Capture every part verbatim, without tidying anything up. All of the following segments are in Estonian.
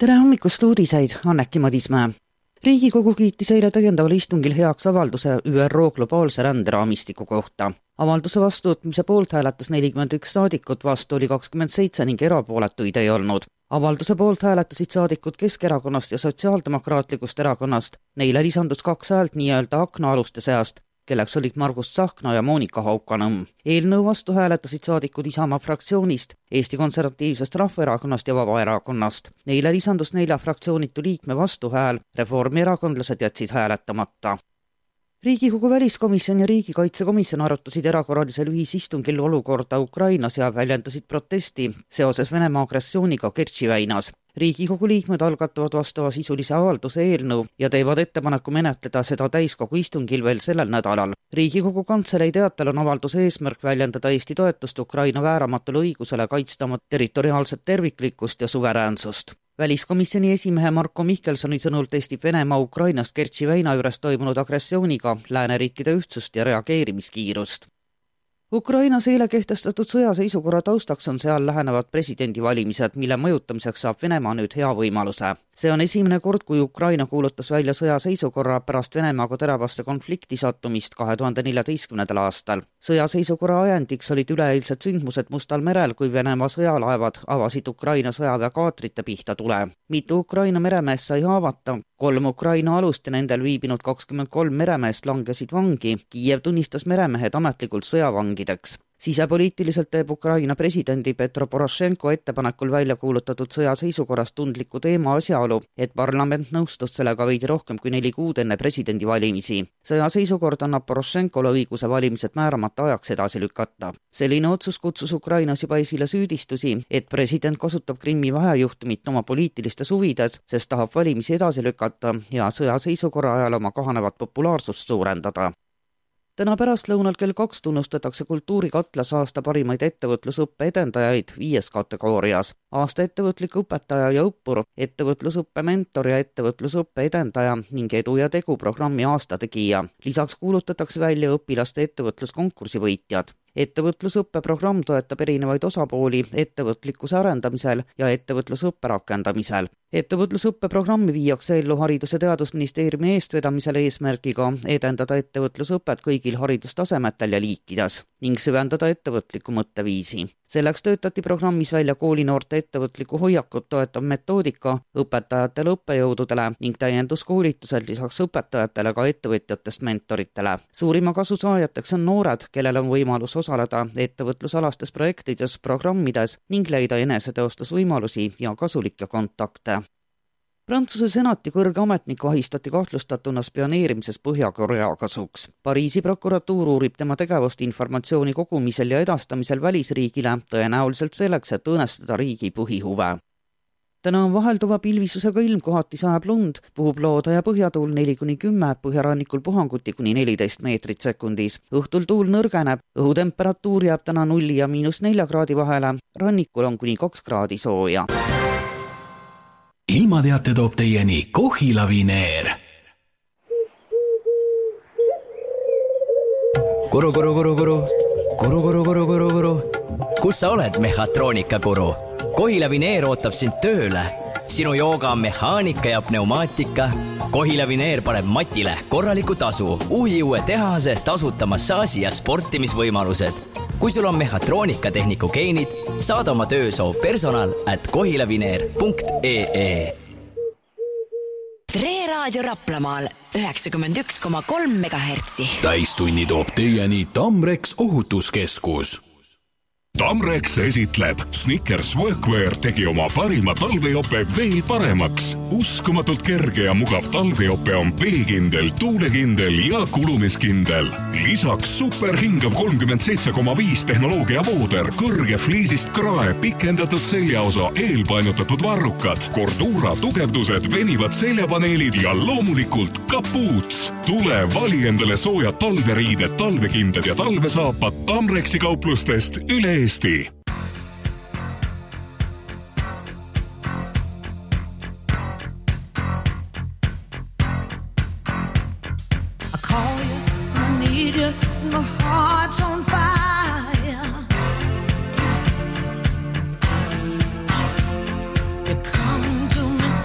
Tere hommikust uudiseid, Anneki Madismäe. Riigikogu kiitis eile täiendaval istungil heaks avalduse Ü R O globaalse ränderaamistiku kohta. Avalduse vastuvõtmise poolt hääletas nelikümmend üks saadikut, vastu oli kakskümmend seitse ning erapooletuid ei olnud. Avalduse poolt hääletasid saadikud Keskerakonnast ja Sotsiaaldemokraatlikust erakonnast. Neile lisandus kaks häält nii-öelda aknaaluste seast, kelleks olid Margus Tsahkna ja Monika Haukanõmm. Eelnõu vastu hääletasid saadikud Isamaa fraktsioonist, Eesti Konservatiivsest Rahvaerakonnast ja Vabaerakonnast. Neile lisandus nelja fraktsioonitu liikme vastuhääl, reformierakondlased jätsid hääletamata. Riigikogu väliskomisjon ja riigikaitsekomisjon arutasid erakorralisel ühisistungil olukorda Ukrainas ja väljendasid protesti seoses Venemaa agressiooniga Kertši väinas. Riigikogu liikmed algatavad vastava sisulise avalduse eelnõu ja teevad ettepaneku menetleda seda täiskogu istungil veel sellel nädalal. Riigikogu kantselei teatel on avalduse eesmärk väljendada Eesti toetust Ukraina vääramatule õigusele kaitsta oma territoriaalset terviklikkust ja suveräänsust. Väliskomisjoni esimehe Marko Mihkelsoni sõnul testib Venemaa Ukrainast Kertši väina juures toimunud agressiooniga lääneriikide ühtsust ja reageerimiskiirust. Ukrainas eile kehtestatud sõjaseisukorra taustaks on seal lähenevad presidendivalimised, mille mõjutamiseks saab Venemaa nüüd hea võimaluse. See on esimene kord, kui Ukraina kuulutas välja sõjaseisukorra pärast Venemaaga teravaste konflikti sattumist kahe tuhande neljateistkümnendal aastal. Sõjaseisukorra ajendiks olid üleeilsed sündmused Mustal merel, kui Venemaa sõjalaevad avasid Ukraina sõjaväe kaatrite pihta tule. Mitu Ukraina meremeest sai haavata, kolm Ukraina alust ja nendel viibinud kakskümmend kolm meremeest langesid vangi. Kiiev tunnistas meremehed ametlikult sõjavangideks. Sisepoliitiliselt teeb Ukraina presidendi Petro Porošenko ettepanekul välja kuulutatud sõjaseisukorrast tundliku teema asjaolu, et parlament nõustus sellega veidi rohkem kui neli kuud enne presidendivalimisi. Sõjaseisukord annab Porošenkole õiguse valimised määramata ajaks edasi lükata. Selline otsus kutsus Ukrainas juba esile süüdistusi, et president kasutab Krimmi vahejuhtumit oma poliitilistes huvides, sest tahab valimisi edasi lükata ja sõjaseisukorra ajal oma kahanevat populaarsust suurendada. Täna pärastlõunal kell kaks tunnustatakse Kultuurikatlas aasta parimaid ettevõtlusõppe edendajaid viies kategoorias. Aasta ettevõtlik õpetaja ja õppur, ettevõtlusõppe mentor ja ettevõtlusõppe edendaja ning edu ja tegu programmi aastategija. Lisaks kuulutatakse välja õpilaste ettevõtluskonkursi võitjad. Ettevõtlusõppe programm toetab erinevaid osapooli ettevõtlikkuse arendamisel ja ettevõtlusõppe rakendamisel. Ettevõtlusõppe programmi viiakse ellu Haridus- ja Teadusministeeriumi eestvedamisel eesmärgiga edendada ettevõtlusõpet kõigil haridustasemetel ja liikides ning süvendada ettevõtliku mõtteviisi. Selleks töötati programmis välja koolinoorte ettevõtliku hoiakut toetav metoodika õpetajatele õppejõududele ning täienduskoolitused lisaks õpetajatele ka ettevõtjatest mentoritele. Suurima kasu saajateks on noored, kellel on võimalus osaleda ettevõtlusalastes projektides, programmides ning leida eneseteostusvõimalusi ja kasulikke kontakte. Prantsuse senati kõrge ametnik vahistati kahtlustatuna spioneerimises Põhja-Korea kasuks. Pariisi prokuratuur uurib tema tegevust informatsiooni kogumisel ja edastamisel välisriigile, tõenäoliselt selleks, et õõnestada riigi põhihuve. Täna on vahelduva pilvisusega ilm, kohati sajab lund, puhub looda ja põhjatuul neli kuni kümme, põhjarannikul puhanguti kuni neliteist meetrit sekundis. Õhtul tuul nõrgeneb, õhutemperatuur jääb täna nulli ja miinus nelja kraadi vahele, rannikul on kuni kaks kraadi sooja. Ilmateate toob teieni Kohila Vineer. Kuru, kuru, kuru, kuru. Kuru, kuru, kuru, kuru, kuru. Kus sa oled, mehhatroonika kuru? Kohila Vineer ootab sind tööle. Sinu jooga on mehaanika ja pneumaatika. Kohila Vineer paneb Matile korraliku tasu, uhi uue tehase, tasuta massaaži ja sportimisvõimalused. Kui sul on mehhatroonikatehniku geenid, saada oma töösoov personal at kohilavineer punkt ee. Tre raadio Raplamaal üheksakümmend üks koma kolm megahertsi. Täistunni toob teieni Tamrex ohutuskeskus. Tamrex esitleb Snickers Workwear tegi oma parima talvejope veel paremaks. Uskumatult kerge ja mugav talvejope on veekindel, tuulekindel ja kulumiskindel. Lisaks superhingav kolmkümmend seitse koma viis tehnoloogia vooder, kõrge fliisist krae, pikendatud seljaosa, eelpainutatud varrukad, Cordura tugevdused, venivad seljapaneelid ja loomulikult kapuuts. Tule vali endale soojad talveriided, talvekinded ja talvesaapad Tamrexi kauplustest üle Eesti. You come to me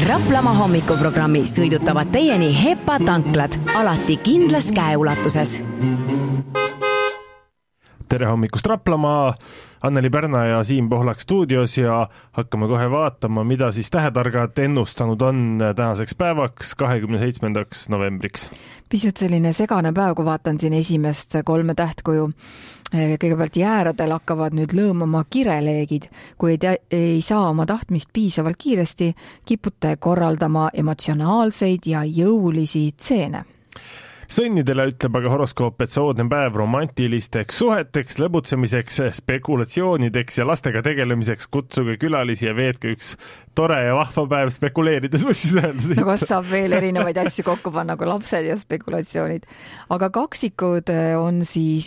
Raplamaa hommikuprogrammi sõidutavad teieni Hepa tanklad, alati kindlas käeulatuses. Tere hommikust Raplamaa, Anneli Pärna ja Siim Pohlak stuudios ja hakkame kohe vaatama, mida siis tähetargad ennustanud on tänaseks päevaks, kahekümne seitsmendaks novembriks. Pisut selline segane päev, kui vaatan siin esimest kolme tähtkuju. Kõigepealt jääradel hakkavad nüüd lõõmama kireleegid. Kui ei, ei saa oma tahtmist piisavalt kiiresti, kipute korraldama emotsionaalseid ja jõulisi tseene. Sõnnidele ütleb aga horoskoop, et soodne päev romantilisteks suheteks, lõbutsemiseks, spekulatsioonideks ja lastega tegelemiseks. Kutsuge külalisi ja veetke üks tore ja vahva päev spekuleerides, võiks siis öelda. No kas saab veel erinevaid asju kokku panna nagu lapsed ja spekulatsioonid. Aga kaksikud on siis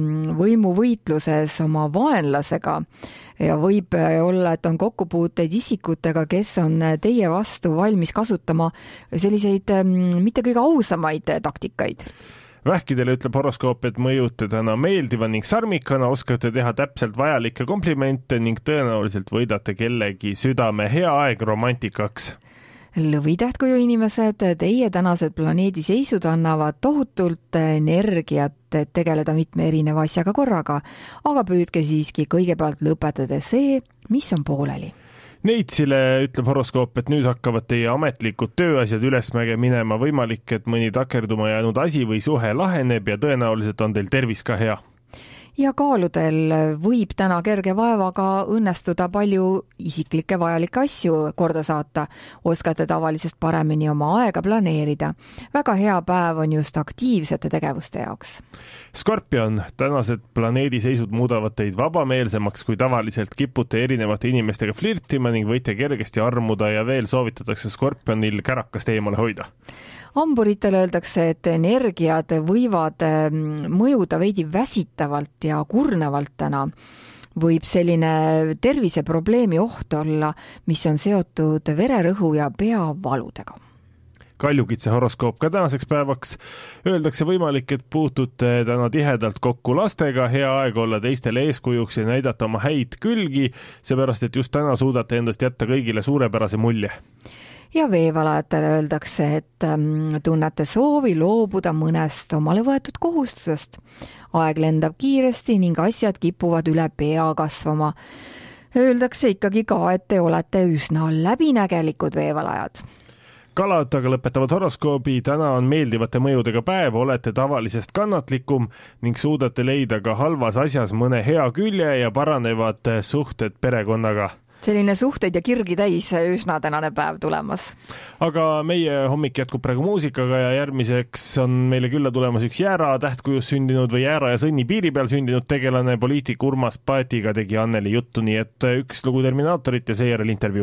võimuvõitluses oma vaenlasega ja võib olla, et on kokkupuuteid isikutega, kes on teie vastu valmis kasutama selliseid mitte kõige ausamaid taktikaid. Vähkidele ütleb horoskoop, et mõjute täna meeldiva ning sarmikana, oskate teha täpselt vajalikke komplimente ning tõenäoliselt võidate kellegi südame. Hea aeg romantikaks. Lõvitähtkuju inimesed, teie tänased planeedi seisud annavad tohutult energiat, et tegeleda mitme erineva asjaga korraga, aga püüdke siiski kõigepealt lõpetada see, mis on pooleli. Neitsile ütleb horoskoop, et nüüd hakkavad teie ametlikud tööasjad ülesmäge minema. Võimalik, et mõni takerduma jäänud asi või suhe laheneb ja tõenäoliselt on teil tervis ka hea. Ja kaaludel võib täna kerge vaevaga õnnestuda palju isiklikke vajalikke asju korda saata. Oskate tavalisest paremini oma aega planeerida. Väga hea päev on just aktiivsete tegevuste jaoks. Skorpion, tänased planeedi seisud muudavad teid vabameelsemaks, kui tavaliselt kipute erinevate inimestega flirtima ning võite kergesti armuda ja veel soovitatakse Skorpionil kärakast eemale hoida. Hamburitele öeldakse, et energiad võivad mõjuda veidi väsitavalt ja kurnevalt täna. Võib selline terviseprobleemi oht olla, mis on seotud vererõhu ja peavaludega. Kaljukitse horoskoop ka tänaseks päevaks. Öeldakse võimalik, et puutute täna tihedalt kokku lastega, hea aeg olla teistele eeskujuks ja näidata oma häid külgi, seepärast, et just täna suudate endast jätta kõigile suurepärase mulje. Ja veevalajatele öeldakse, et tunnete soovi loobuda mõnest omale võetud kohustusest. Aeg lendab kiiresti ning asjad kipuvad üle pea kasvama. Öeldakse ikkagi ka, et te olete üsna läbinägelikud veevalajad. Kalad aga lõpetavad horoskoobi. Täna on meeldivate mõjudega päev, olete tavalisest kannatlikum ning suudate leida ka halvas asjas mõne hea külje ja paranevad suhted perekonnaga. Selline suhteid ja kirgi täis üsna tänane päev tulemas. Aga meie hommik jätkub praegu muusikaga ja järgmiseks on meile külla tulemas üks jäära tähtkujus sündinud või jäära ja sõnni piiri peal sündinud tegelane, poliitik Urmas Paetiga tegi Anneli juttu, nii et üks lugu Terminaatorit ja seejärel intervjuu.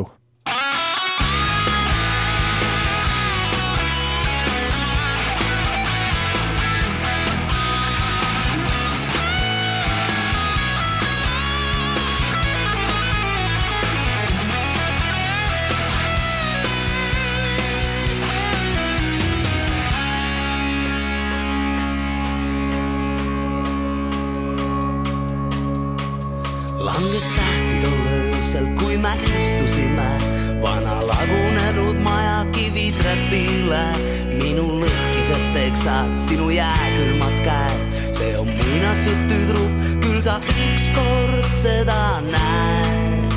Langes tähti tol öösel, kui me istusime vana lagunenud maja kivitrepile. Minu lõhkised teksad, sinu jääkülmad käed. See on muinasjutt tüdruk, küll sa ükskord seda näed.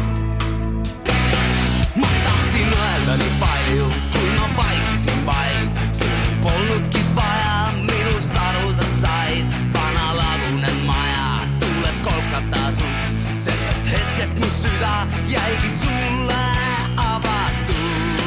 Ma tahtsin öelda nii palju, kui ma vaikisin vaid. Sõnu polnudki vaja, minust aru sa said. Vana lagunen maja, tuules kolksab tasuks. Sellest hetkest mu süda jäigi sulle avatud.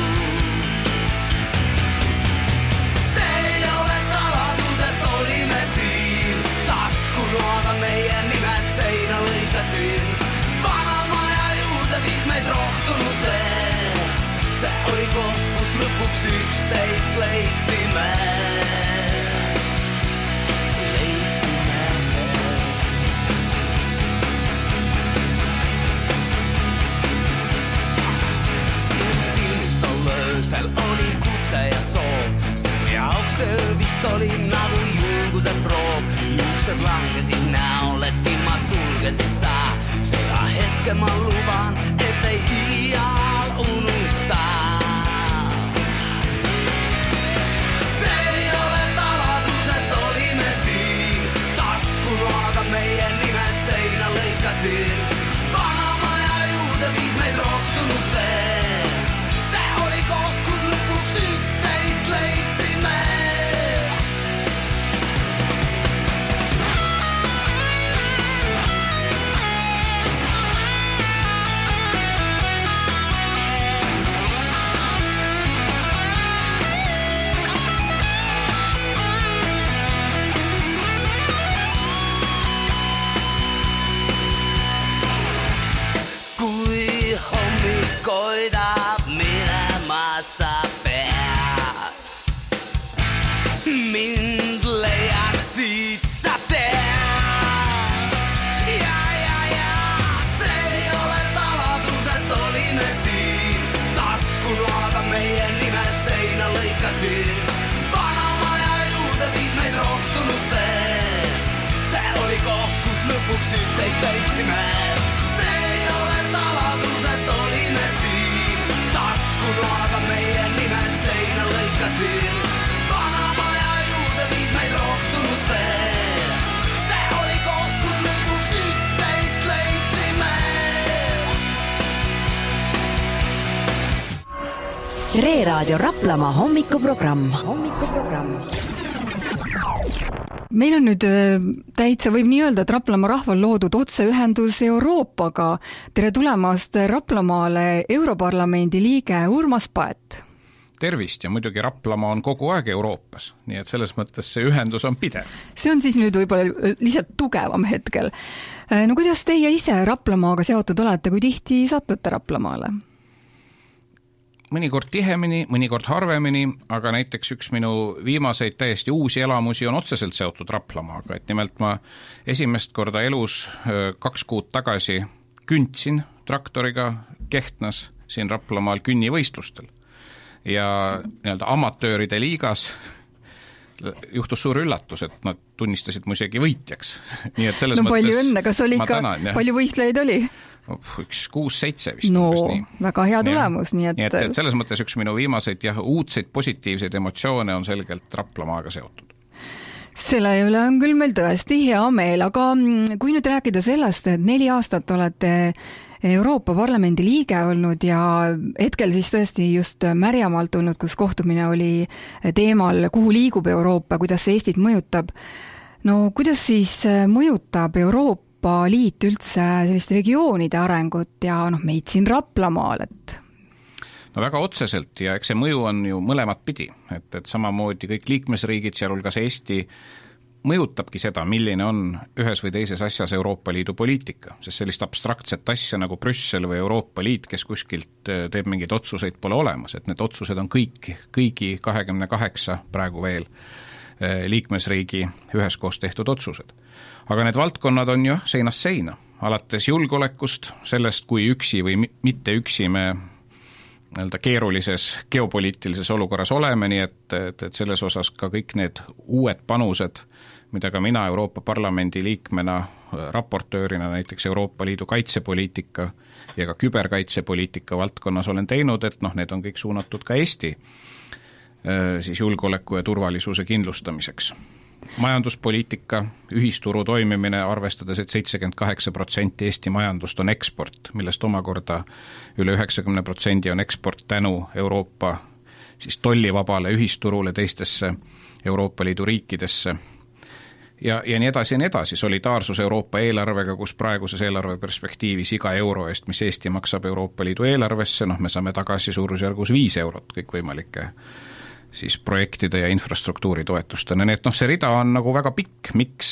See ei ole saladus, et olime siin. Taskunoad on meie nimed, seina lõikasin. Vana maja juurde viis meid rohtunud tee. See oli koht, kus lõpuks üksteist leidsime. Oli kutse ja soov, sinu jaoks see vist oli nagu julguse proov. Juuksed langesid näole, silmad sulgesid sa. Seda hetke ma luban, et ei iial unusta. leidsime. See ei ole saladus, et olime siin. Taskunoaga meie nimed seina lõikasin. Vana maja juurde viis meid rohtunud tee. See oli koht, kus lõpuks üksteist leidsime. Reeraadio Raplamaa hommikuprogramm. hommikuprogramm. Meil on nüüd täitsa, võib nii öelda, et Raplamaa rahval loodud otseühendus Euroopaga. Tere tulemast Raplamaale Europarlamendi liige Urmas Paet. Tervist ja muidugi Raplamaa on kogu aeg Euroopas, nii et selles mõttes see ühendus on pidev. See on siis nüüd võib-olla lihtsalt tugevam hetkel. No kuidas teie ise Raplamaaga seotud olete, kui tihti satute Raplamaale? Mõnikord tihemini, mõnikord harvemini, aga näiteks üks minu viimaseid täiesti uusi elamusi on otseselt seotud Raplamaaga, et nimelt ma esimest korda elus kaks kuud tagasi kündsin traktoriga Kehtnas siin Raplamaal künnivõistlustel ja nii-öelda amatööride liigas juhtus suur üllatus, et nad tunnistasid mu isegi võitjaks. Nii et selles no mõttes palju õnne, kas oli ikka, palju võistlejaid oli? Üks kuus-seitse vist. No, väga hea tulemus. Nii et... Nii et, et selles mõttes üks minu viimaseid ja uudseid positiivseid emotsioone on selgelt Raplamaaga seotud. Selle üle on küll meil tõesti hea meel, aga kui nüüd rääkida sellest, et neli aastat olete Euroopa Parlamendi liige olnud ja hetkel siis tõesti just Märjamaalt tulnud, kus kohtumine oli teemal, kuhu liigub Euroopa, kuidas see Eestit mõjutab. No kuidas siis mõjutab Euroopa Liit üldse selliste regioonide arengut ja noh, meid siin Raplamaal, et... No väga otseselt ja eks see mõju on ju mõlemat pidi, et, et samamoodi kõik liikmesriigid, sealhulgas Eesti, mõjutabki seda, milline on ühes või teises asjas Euroopa Liidu poliitika, sest sellist abstraktset asja nagu Brüssel või Euroopa Liit, kes kuskilt teeb mingeid otsuseid, pole olemas, et need otsused on kõik, kõigi kahekümne kaheksa praegu veel liikmesriigi üheskoos tehtud otsused. Aga need valdkonnad on ju seinast seina, alates julgeolekust, sellest kui üksi või mitte üksi me nii-öelda keerulises geopoliitilises olukorras oleme, nii et, et, et selles osas ka kõik need uued panused, mida ka mina Euroopa Parlamendi liikmena, raportöörina näiteks Euroopa Liidu kaitsepoliitika ja ka küberkaitsepoliitika valdkonnas olen teinud, et noh, need on kõik suunatud ka Eesti siis julgeoleku ja turvalisuse kindlustamiseks. Majanduspoliitika, ühisturu toimimine, arvestades, et seitsekümmend kaheksa protsenti Eesti majandust on eksport, millest omakorda üle üheksakümne protsendi on eksport tänu Euroopa siis tollivabale ühisturule teistesse Euroopa Liidu riikidesse. Ja, ja nii edasi ja nii edasi, solidaarsus Euroopa eelarvega, kus praeguses eelarve perspektiivis iga euro eest, mis Eesti maksab Euroopa Liidu eelarvesse, noh me saame tagasi suurusjärgus viis eurot kõik võimalike siis projektide ja infrastruktuuri toetustena. Nii et noh, see rida on nagu väga pikk, miks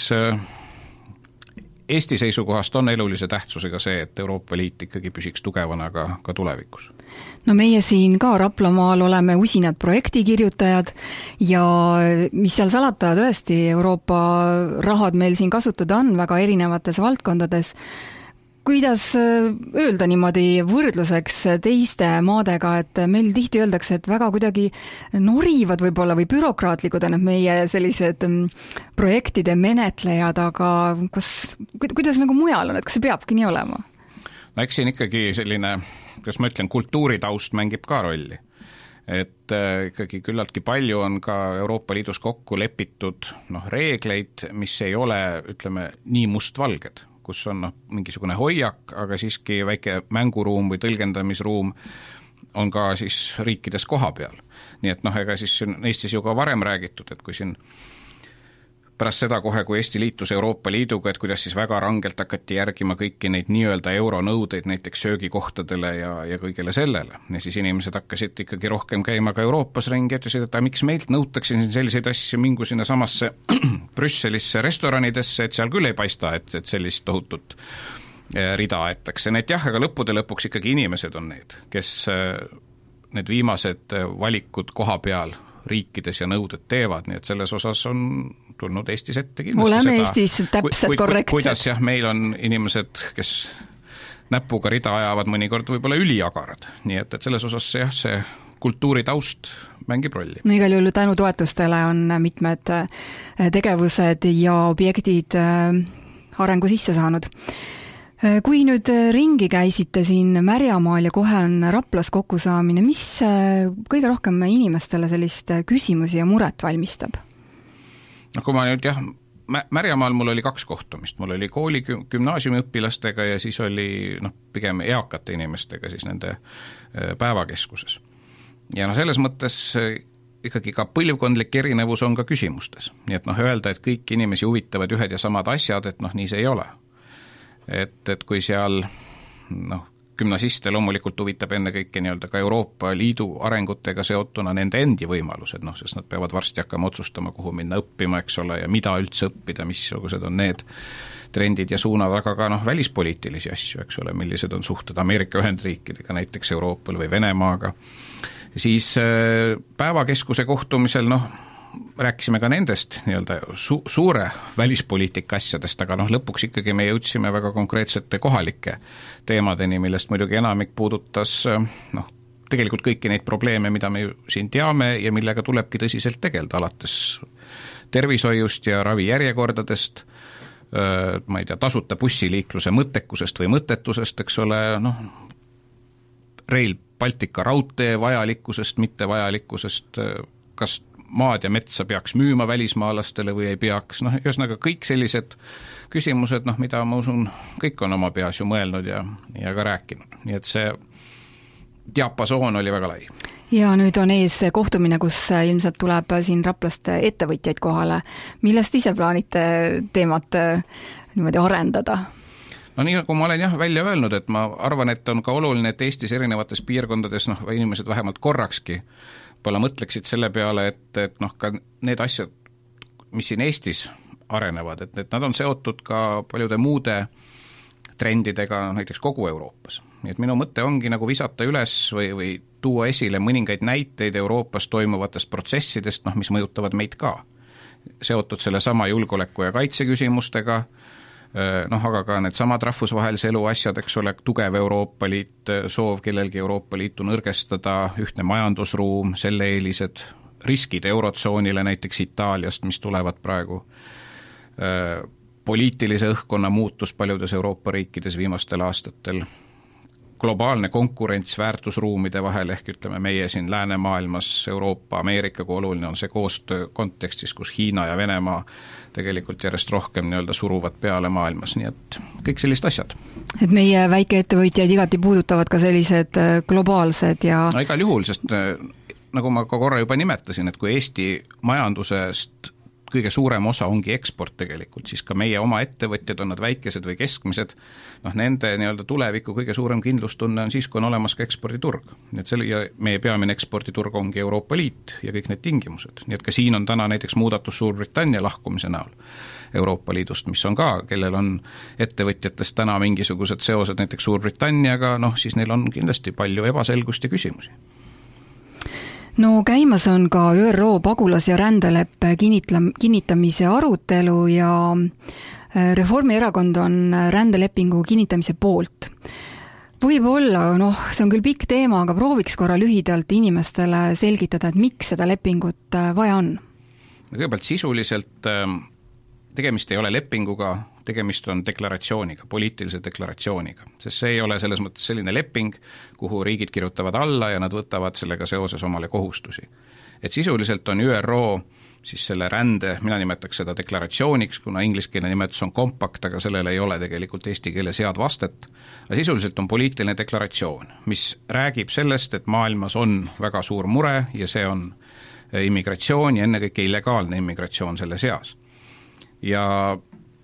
Eesti seisukohast on elulise tähtsusega see, et Euroopa Liit ikkagi püsiks tugevana ka, ka tulevikus. No meie siin ka Raplamaal oleme usinad projektikirjutajad ja mis seal salata, tõesti Euroopa rahad meil siin kasutada on väga erinevates valdkondades. Kuidas öelda niimoodi võrdluseks teiste maadega, et meil tihti öeldakse, et väga kuidagi norivad võib-olla või bürokraatlikud on meie sellised projektide menetlejad, aga kas, kuidas nagu mujal on, et kas see peabki nii olema? No eks siin ikkagi selline, kas ma ütlen, kultuuritaust mängib ka rolli. Et ikkagi küllaltki palju on ka Euroopa Liidus kokku lepitud noh, reegleid, mis ei ole, ütleme, nii mustvalged, kus on noh, mingisugune hoiak, aga siiski väike mänguruum või tõlgendamisruum on ka siis riikides koha peal. Nii et noh, ega siis Eestis ju ka varem räägitud, et kui siin pärast seda kohe, kui Eesti liitus Euroopa Liiduga, et kuidas siis väga rangelt hakati järgima kõiki neid nii-öelda euronõudeid näiteks söögikohtadele ja, ja kõigele sellele. Ja siis inimesed hakkasid ikkagi rohkem käima ka Euroopas ringi, ütlesid, et miks meilt nõutakse selliseid asju, mingu sinna samasse Brüsselisse restoranidesse, et seal küll ei paista, et, et sellist tohutut rida aetakse. Need jah, aga lõppude lõpuks ikkagi inimesed on need, kes need viimased valikud koha peal riikides ja nõuded teevad, nii et selles osas on tulnud Eestis ette kindlasti oleme seda, Eestis täpsed, ku, ku, korrektsed. Kuidas jah, meil on inimesed, kes näpuga rida ajavad mõnikord võib-olla üliagarad, nii et, et selles osas jah, see kultuuritaust mängib rolli. No igal juhul tänu toetustele on mitmed tegevused ja objektid arengu sisse saanud. Kui nüüd ringi käisite siin Märjamaal ja kohe on Raplas kokkusaamine, mis kõige rohkem inimestele sellist küsimusi ja muret valmistab? No kui ma nüüd jah, Märjamaal mul oli kaks kohtumist, mul oli kooli gümnaasiumi õpilastega ja siis oli noh, pigem eakate inimestega siis nende päevakeskuses. Ja no selles mõttes ikkagi ka põlvkondlik erinevus on ka küsimustes. Nii et noh, öelda, et kõik inimesi huvitavad ühed ja samad asjad, et noh, nii see ei ole. Et, et kui seal noh, gümnasiste loomulikult huvitab enne kõike nii-öelda ka Euroopa Liidu arengutega seotuna nende endi võimalused, noh, sest nad peavad varsti hakkama otsustama, kuhu minna õppima, eks ole, ja mida üldse õppida, missugused on need trendid ja suunad, aga ka noh, välispoliitilisi asju, eks ole, millised on suhted Ameerika Ühendriikidega, näiteks Euroopal või Venemaaga. Siis päevakeskuse kohtumisel, noh, rääkisime ka nendest nii-öelda su- suure välispoliitika asjadest, aga noh, lõpuks ikkagi me jõudsime väga konkreetsete kohalike teemadeni, millest muidugi enamik puudutas noh, tegelikult kõiki neid probleeme, mida me siin teame ja millega tulebki tõsiselt tegelda, alates tervishoiust ja ravijärjekordadest, ma ei tea, tasuta bussiliikluse mõttekusest või mõttetusest, eks ole, noh, Rail Baltica raudtee vajalikkusest, mitte vajalikkusest, kas maad ja metsa peaks müüma välismaalastele või ei peaks, noh, ühesõnaga kõik sellised küsimused, noh, mida ma usun, kõik on oma peas ju mõelnud ja, ja ka rääkinud, nii et see diapasoon oli väga lai. Ja nüüd on ees kohtumine, kus ilmselt tuleb siin Raplast ettevõtjaid kohale. Millest ise plaanite teemat niimoodi arendada? No nii, kui ma olen jah välja öelnud, et ma arvan, et on ka oluline, et Eestis erinevates piirkondades, noh, inimesed vähemalt korrakski pole mõtleksid selle peale, et, et noh, ka need asjad, mis siin Eestis arenevad, et, et nad on seotud ka paljude muude trendidega, näiteks kogu Euroopas. Nii et minu mõte ongi nagu visata üles või, või tuua esile mõningaid näiteid Euroopas toimuvatest protsessidest, noh, mis mõjutavad meid ka. Seotud selle sama julgeoleku ja kaitse küsimustega, noh, aga ka need samad rahvusvahelise elu asjad, eks ole, tugev Euroopa Liit, soov kellelgi Euroopa Liitu nõrgestada, ühtne majandusruum, selle eelised, riskid eurotsoonile näiteks Itaaliast, mis tulevad praegu, poliitilise õhkkonna muutus paljudes Euroopa riikides viimastel aastatel, globaalne konkurents väärtusruumide vahel, ehk ütleme meie siin läänemaailmas, Euroopa, Ameerika, kui oluline on see koostöö kontekstis, kus Hiina ja Venemaa tegelikult järjest rohkem nii-öelda suruvad peale maailmas, nii et kõik sellised asjad. Et meie väikeettevõtjaid igati puudutavad ka sellised globaalsed ja no igal juhul, sest nagu ma ka korra juba nimetasin, et kui Eesti majandusest kõige suurem osa ongi eksport tegelikult, siis ka meie oma ettevõtjad, on nad väikesed või keskmised, noh nende nii-öelda tuleviku kõige suurem kindlustunne on siis, kui on olemas ka eksporditurg. Nii et selle, ja meie peamine eksporditurg ongi Euroopa Liit ja kõik need tingimused. Nii et ka siin on täna näiteks muudatus Suurbritannia lahkumise näol Euroopa Liidust, mis on ka, kellel on ettevõtjatest täna mingisugused seosed näiteks Suurbritanniaga, noh siis neil on kindlasti palju ebaselgust ja küsimusi. No käimas on ka ÜRO pagulas- ja rändeleppe kinnitamise arutelu ja Reformierakond on rändelepingu kinnitamise poolt. Võib-olla, noh, see on küll pikk teema, aga prooviks korra lühidalt inimestele selgitada, et miks seda lepingut vaja on. Kõigepealt sisuliselt tegemist ei ole lepinguga, tegemist on deklaratsiooniga, poliitilise deklaratsiooniga, sest see ei ole selles mõttes selline leping, kuhu riigid kirjutavad alla ja nad võtavad sellega seoses omale kohustusi. Et sisuliselt on ÜRO siis selle rände, mina nimetaks seda deklaratsiooniks, kuna ingliskeelne nimetus on kompakt, aga sellele ei ole tegelikult eesti keeles head vastet, aga sisuliselt on poliitiline deklaratsioon, mis räägib sellest, et maailmas on väga suur mure ja see on immigratsioon ja ennekõike illegaalne immigratsioon selle seas. Ja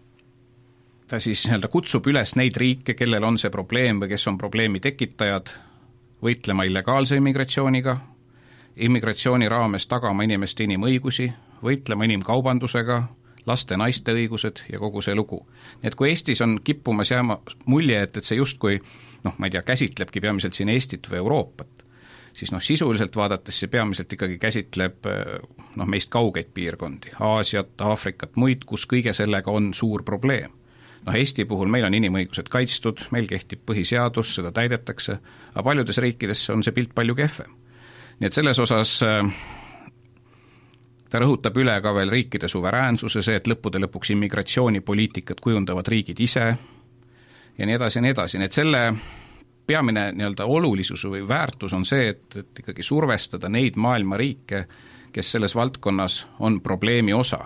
ta siis nii-öelda kutsub üles neid riike, kellel on see probleem või kes on probleemi tekitajad, võitlema illegaalse immigratsiooniga, immigratsiooni raames tagama inimeste inimõigusi, võitlema inimkaubandusega, laste naiste õigused ja kogu see lugu. Nii et kui Eestis on kippumas jääma mulje, et, et see justkui, noh, ma ei tea, käsitlebki peamiselt siin Eestit või Euroopat, siis noh, sisuliselt vaadates see peamiselt ikkagi käsitleb noh, meist kaugeid piirkondi, Aasiat, Aafrikat, muid, kus kõige sellega on suur probleem. Noh, Eesti puhul meil on inimõigused kaitstud, meil kehtib põhiseadus, seda täidetakse, aga paljudes riikides on see pilt palju kehvem. Nii et selles osas ta rõhutab üle ka veel riikide suveräänsuse, see, et lõppude lõpuks immigratsioonipoliitikat kujundavad riigid ise ja nii edasi ja nii edasi, nii et selle peamine nii-öelda olulisus või väärtus on see, et, et ikkagi survestada neid maailma riike, kes selles valdkonnas on probleemi osa,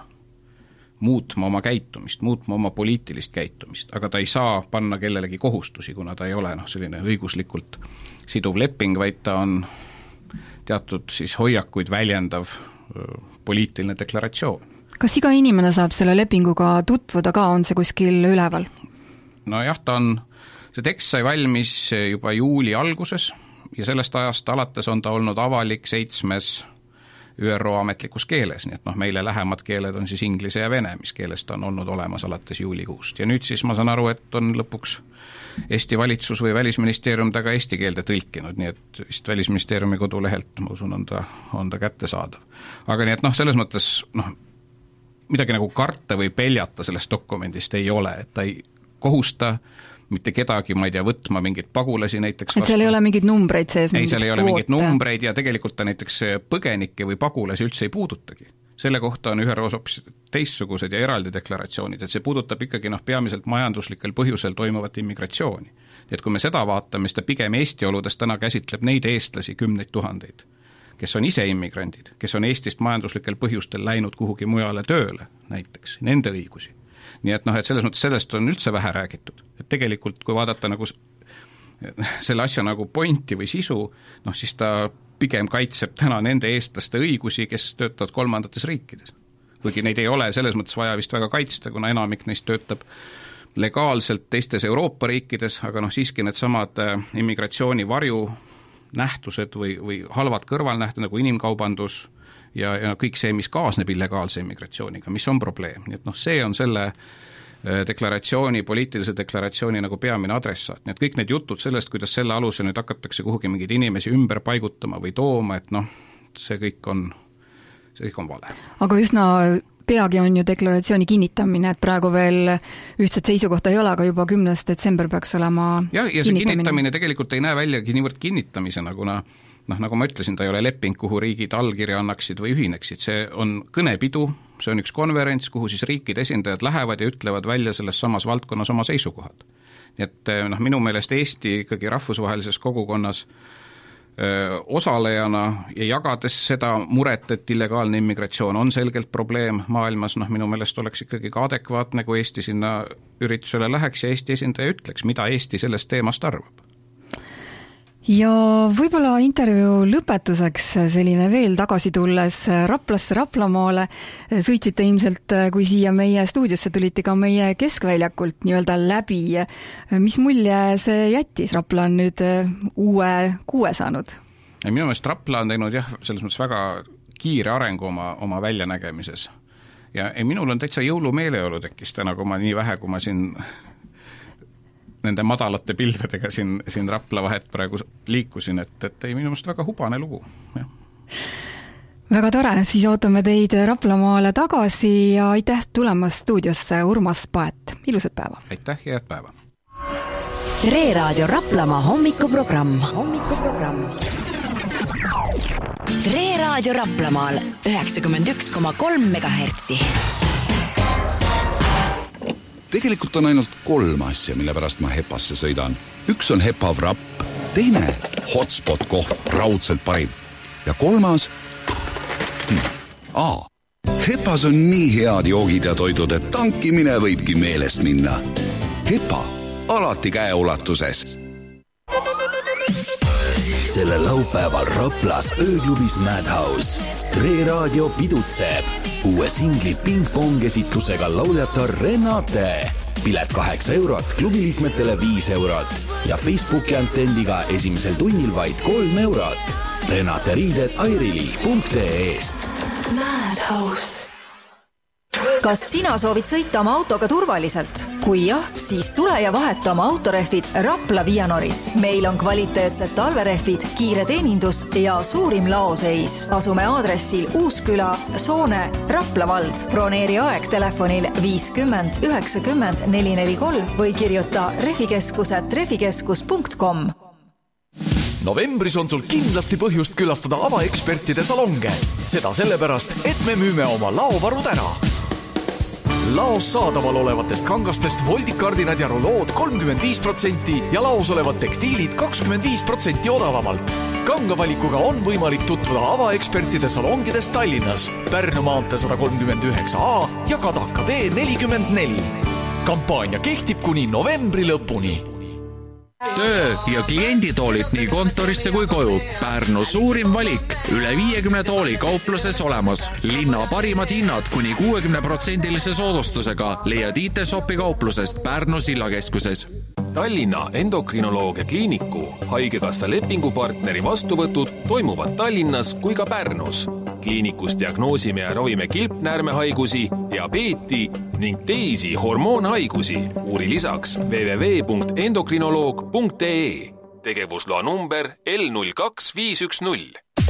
muutma oma käitumist, muutma oma poliitilist käitumist, aga ta ei saa panna kellelegi kohustusi, kuna ta ei ole noh, selline õiguslikult siduv leping, vaid ta on teatud siis hoiakuid väljendav poliitiline deklaratsioon. Kas iga inimene saab selle lepinguga tutvuda ka, on see kuskil üleval? No jah, ta on, see tekst sai valmis juba juuli alguses ja sellest ajast alates on ta olnud avalik seitsmes Ü R O ametlikus keeles, nii et noh, meile lähemad keeled on siis inglise ja vene, mis keelest on olnud olemas alates juulikuust. Ja nüüd siis ma saan aru, et on lõpuks Eesti valitsus või välisministeerium taga eesti keelde tõlkinud, nii et vist välisministeeriumi kodulehelt, ma usun, on ta, on ta kättesaadav. Aga nii et noh, selles mõttes noh, midagi nagu karta või peljata sellest dokumendist ei ole, et ta ei kohusta mitte kedagi, ma ei tea, võtma mingid pagulasi näiteks. Et seal ei ole mingid numbreid sees? Ei, seal ei ole mingid numbreid ja tegelikult ta näiteks põgenikke või pagulasi üldse ei puudutagi. Selle kohta on Ü R O hoopis teistsugused ja eraldi deklaratsioonid, et see puudutab ikkagi noh, peamiselt majanduslikel põhjusel toimuvat immigratsiooni. Et kui me seda vaatame, siis ta pigem Eesti oludes täna käsitleb neid eestlasi kümneid tuhandeid, kes on ise immigrandid, kes on Eestist majanduslikel põhjustel läinud kuhugi mujale tööle näiteks, nende õigusi. Nii et noh, et selles mõttes sellest on üldse vähe räägitud. Et tegelikult, kui vaadata nagu selle asja nagu pointi või sisu, noh siis ta pigem kaitseb täna nende eestlaste õigusi, kes töötavad kolmandates riikides. Kuigi neid ei ole selles mõttes vaja vist väga kaitsta, kuna enamik neist töötab legaalselt teistes Euroopa riikides, aga noh siiski need samad immigratsiooni varju nähtused või, või halvad kõrvalnähtud nagu inimkaubandus ja, ja kõik see, mis kaasneb illegaalse immigratsiooniga, mis on probleem. Nii et noh, see on selle deklaratsiooni, poliitilise deklaratsiooni nagu peamine adressaat. Nii et kõik need jutud sellest, kuidas selle alusel nüüd hakatakse kuhugi mingeid inimesi ümber paigutama või tooma, et noh, see kõik on, see kõik on vale. Aga üsna peagi on ju deklaratsiooni kinnitamine, et praegu veel ühtset seisukohta ei ole, aga juba kümnes detsember peaks olema ja, ja see kinnitamine tegelikult ei näe väljagi niivõrd kinnitamisena, kuna noh, nagu ma ütlesin, ta ei ole leping, kuhu riigid allkirja annaksid või ühineksid, see on kõnepidu, see on üks konverents, kuhu siis riikide esindajad lähevad ja ütlevad välja selles samas valdkonnas oma seisukohad. Nii et noh, minu meelest Eesti ikkagi rahvusvahelises kogukonnas öö, osalejana ja jagades seda muret, et illegaalne immigratsioon on selgelt probleem maailmas, noh minu meelest oleks ikkagi ka adekvaatne, kui Eesti sinna üritusele läheks ja Eesti esindaja ütleks, mida Eesti sellest teemast arvab. Ja võib-olla intervjuu lõpetuseks selline veel tagasi tulles Raplasse, Raplamaale, sõitsite ilmselt, kui siia meie stuudiosse tulite ka meie keskväljakult nii-öelda läbi. Mis mulje see jättis? Rapla on nüüd uue kuue saanud? Minu meelest Rapla on teinud jah, selles mõttes väga kiire arengu oma, oma väljanägemises. Ja ei, minul on täitsa jõulumeeleolu tekkis täna, kui ma nii vähe, kui ma siin nende madalate pilvedega siin, siin Rapla vahet praegu liikusin, et, et ei minu meelest väga hubane lugu. Ja. Väga tore, siis ootame teid Raplamaale tagasi ja aitäh tulemast stuudiosse, Urmas Paet. Ilusat päeva! Aitäh ja head päeva! Reeraadio Raplamaa hommikuprogramm. hommikuprogramm. Reeraadio Raplamaal üheksakümmend üks koma kolm megahertsi. Tegelikult on ainult kolm asja, mille pärast ma Hepasse sõidan. Üks on Hepa Wrap, teine Hotspot kohv, raudselt parim. Ja kolmas... Hmm. A. Hepas on nii head joogid ja toidud, et tankimine võibki meelest minna. Hepa, alati käeulatuses. Selle laupäeval Raplas ööklubis Madhouse. Reeraadio pidutseb uue singli ping-pong esitlusega lauljata Renate. Pilet kaheksa eurot, klubiliikmetele viis eurot ja Facebooki antendiga esimesel tunnil vaid kolm eurot. Renate riided airili punkt ee-st. Madhouse. Kas sina soovid sõita oma autoga turvaliselt? Kui jah, siis tule ja vaheta oma autorehvid Rapla Vianoris. Meil on kvaliteetsed talverehvid, kiire teenindus ja suurim laoseis. Asume aadressil Uusküla, Soone, Rapla vald. Broneeri aeg telefonil viiskümmend üheksakümmend neli neli kolm või kirjuta refikeskus at refikeskus punkt com. Novembris on sul kindlasti põhjust külastada avaekspertide salonge. Seda sellepärast, et me müüme oma laovarud ära. laos saadaval olevatest kangastest voldikardinad ja rulood kolmkümmend viis protsenti ja laos olevad tekstiilid kakskümmend viis protsenti odavamalt. Kanga valikuga on võimalik tutvuda avaekspertide salongides Tallinnas, Pärnu maantee sada kolmkümmend üheksa A ja Kadaka tee nelikümmend neli. Kampaania kehtib kuni novembri lõpuni. Töö ja klienditoolid nii kontorisse kui koju. Pärnu suurim valik. Üle viiekümne tooli kaupluses olemas. Linna parimad hinnad kuni kuuekümne protsendilise soodustusega leiad I T-shopi kauplusest Pärnu sillakeskuses. Tallinna endokrinoloogia kliiniku haigekassa lepingupartneri vastuvõtud toimuvad Tallinnas kui ka Pärnus. Kliinikus diagnoosime ja ravime kilpnäärmehaigusi, diabeeti ning teisi hormoonhaigusi. Uuri lisaks w w w punkt endokrinoloog punkt e e. Tegevusloa number L null kaks viis üks null.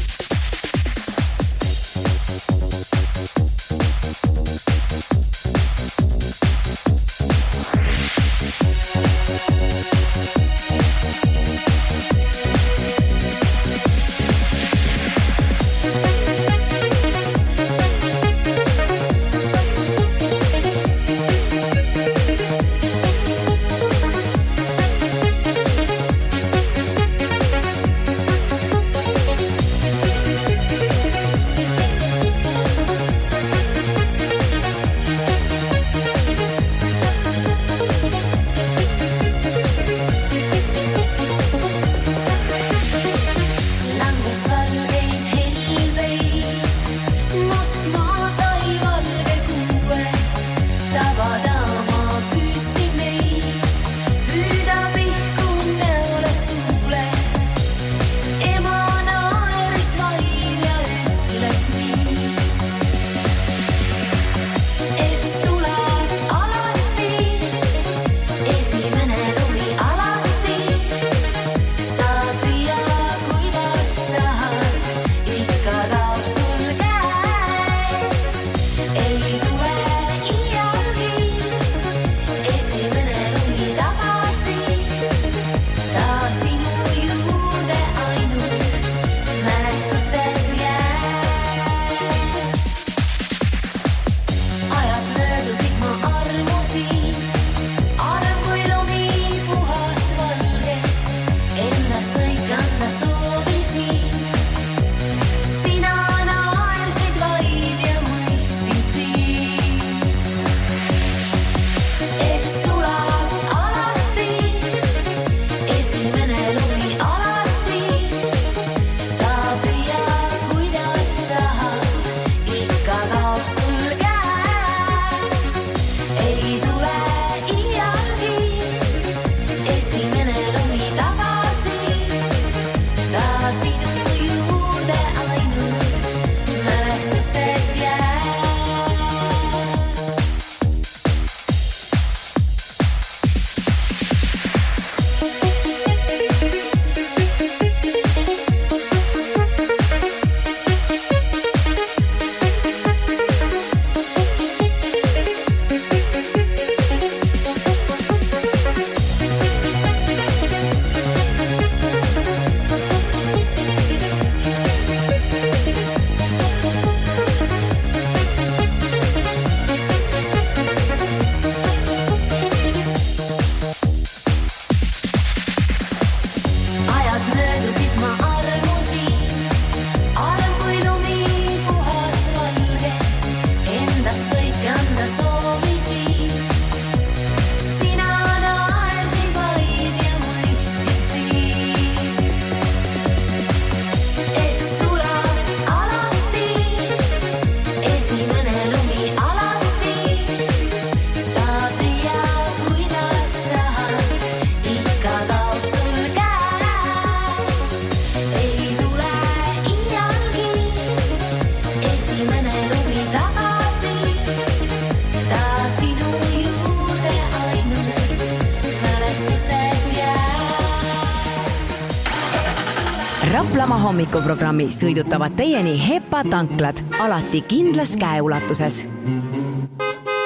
Raplamaa hommikuprogrammi sõidutavad teieni Hepa tanklad, alati kindlas käeulatuses.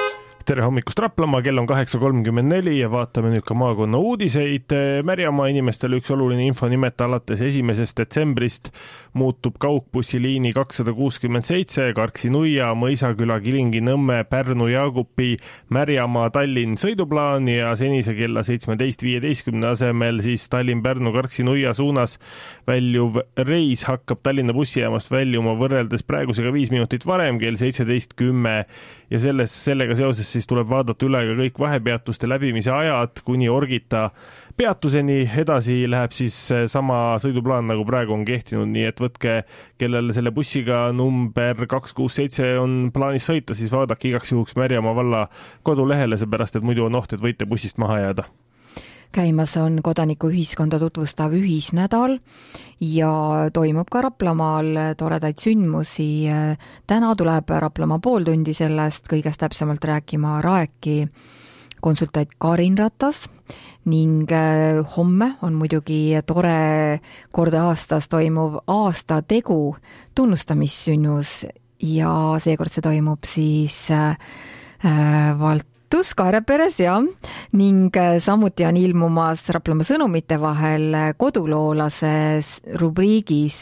tere hommikust Raplamaa, kell on kaheksa kolmkümmend neli ja vaatame nüüd ka maakonna uudiseid. Märjamaa inimestele üks oluline info nimeta alates esimesest detsembrist muutub kaugbussiliini kakssada kuuskümmend seitse Karksi-Nuia, Mõisaküla, Kilingi, Nõmme, Pärnu, Jaagupi, Märjamaa, Tallinn sõiduplaan ja senise kella seitsmeteist viieteistkümne asemel siis Tallinn-Pärnu, Karksi-Nuia suunas väljuv reis hakkab Tallinna bussijaamast väljuma võrreldes praegusega viis minutit varem kell seitseteist kümme ja selles, sellega seoses siis tuleb vaadata üle ka kõik vahepeatuste läbimise ajad kuni Orgita peatuseni. Edasi läheb siis sama sõiduplaan nagu praegu on kehtinud, nii et võtke, kellel selle bussiga number kaks kuus seitse on plaanis sõita, siis vaadake igaks juhuks Märjamaa valla kodulehele, seepärast et muidu on oht, et võite bussist maha jääda. Käimas on kodanikuühiskonda tutvustav ühisnädal ja toimub ka Raplamaal toredaid sündmusi. Täna tuleb Raplamaa pool tundi sellest kõigest täpsemalt rääkima Raeki konsultant Karin Ratas ning homme on muidugi tore korda aastas toimuv aasta tegu tunnustamissünnus ja seekord see toimub siis äh, Valt Kaereperes ja ning samuti on ilmumas Raplamaa sõnumite vahel koduloolases rubriigis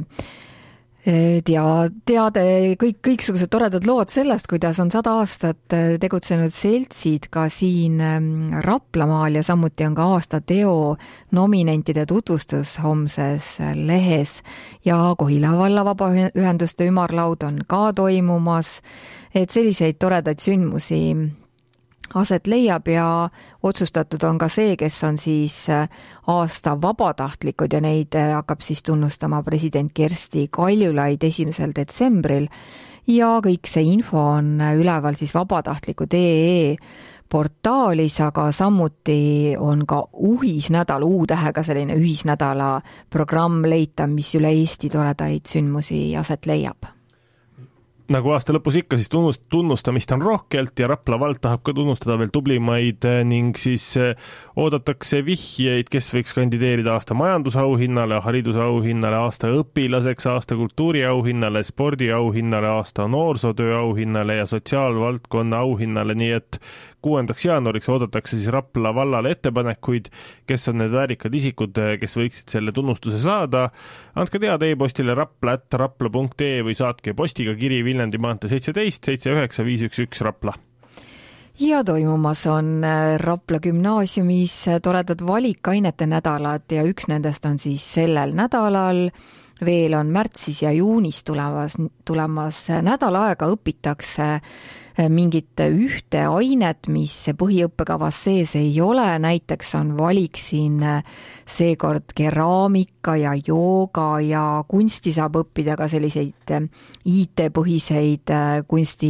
tea, teade kõik, kõiksugused toredad lood sellest, kuidas on sada aastat tegutsenud seltsid ka siin Raplamaal ja samuti on ka aasta teo nominentide tutvustus homses lehes ja Kohila valla vabaühenduste ümarlaud on ka toimumas, et selliseid toredaid sündmusi aset leiab ja otsustatud on ka see, kes on siis aasta vabatahtlikud ja neid hakkab siis tunnustama president Kersti Kaljulaid esimesel detsembril ja kõik see info on üleval siis vabatahtlikud punkt ee portaalis, aga samuti on ka uhisnädal, U-tähega selline ühisnädala programm leitav, mis üle Eesti toredaid sündmusi aset leiab. Nagu aasta lõpus ikka, siis tunnustamist on rohkelt ja Rapla vald tahab ka tunnustada veel tublimaid ning siis oodatakse vihjeid, kes võiks kandideerida aasta majandusauhinnale, haridusauhinnale, aasta õpilaseks, aasta kultuuriauhinnale, spordiauhinnale, aasta noorsootööauhinnale ja sotsiaalvaldkonna auhinnale, nii et kuuendaks jaanuariks oodatakse siis Rapla vallale ettepanekuid, kes on need väärikad isikud, kes võiksid selle tunnustuse saada. Andke teada e-postile rapla at rapla punkt ee või saatke postiga kiri Viljandi maantee seitseteist seitse üheksa viis üks üks Rapla. Ja toimumas on Rapla gümnaasiumis toredad valikainete nädalad ja üks nendest on siis sellel nädalal. Veel on märtsis ja juunis tulemas, tulemas nädal aega õpitakse mingit ühte ainet, mis põhiõppekavas sees ei ole. Näiteks on valik siin seekord keraamika ja jooga ja kunsti saab õppida ka selliseid I T-põhiseid kunsti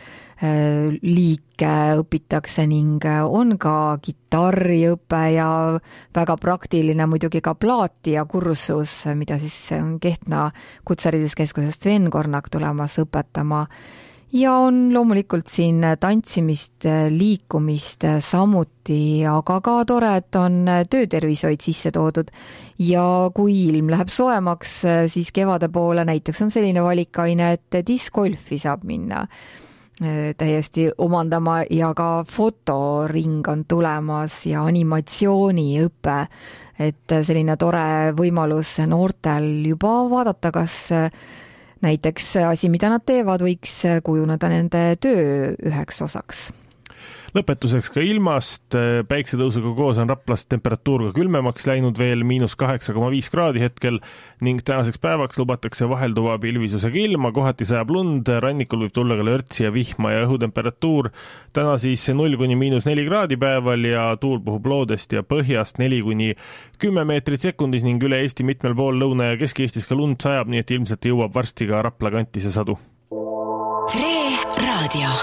liike õpitakse ning on ka kitarriõpe ja väga praktiline muidugi ka plaati ja kursus, mida siis Kehtna kutsehariduskeskusest Sven Kornak tulemas õpetama. Ja on loomulikult siin tantsimist, liikumist samuti, aga ka tore, et on töötervishoid sisse toodud. Ja kui ilm läheb soemaks, siis kevade poole näiteks on selline valikaine, et discgolfi saab minna täiesti omandama ja ka fotoring on tulemas ja animatsiooniõpe, et selline tore võimalus noortel juba vaadata, kas näiteks asi, mida nad teevad, võiks kujuneda nende töö üheks osaks. Lõpetuseks ka ilmast. Päiksetõusuga koos on Raplas temperatuur ka külmemaks läinud veel miinus kaheksa koma viis kraadi hetkel ning tänaseks päevaks lubatakse vahelduva pilvisusega ilma, kohati sajab lund, rannikul võib tulla ka lörtsi ja vihma ja õhutemperatuur täna siis null kuni miinus neli kraadi päeval ja tuul puhub loodest ja põhjast neli kuni kümme meetrit sekundis ning üle Eesti mitmel pool Lõuna- ja Kesk-Eestis ka lund sajab, nii et ilmselt jõuab varsti ka Rapla kanti see sadu. Tre raadio.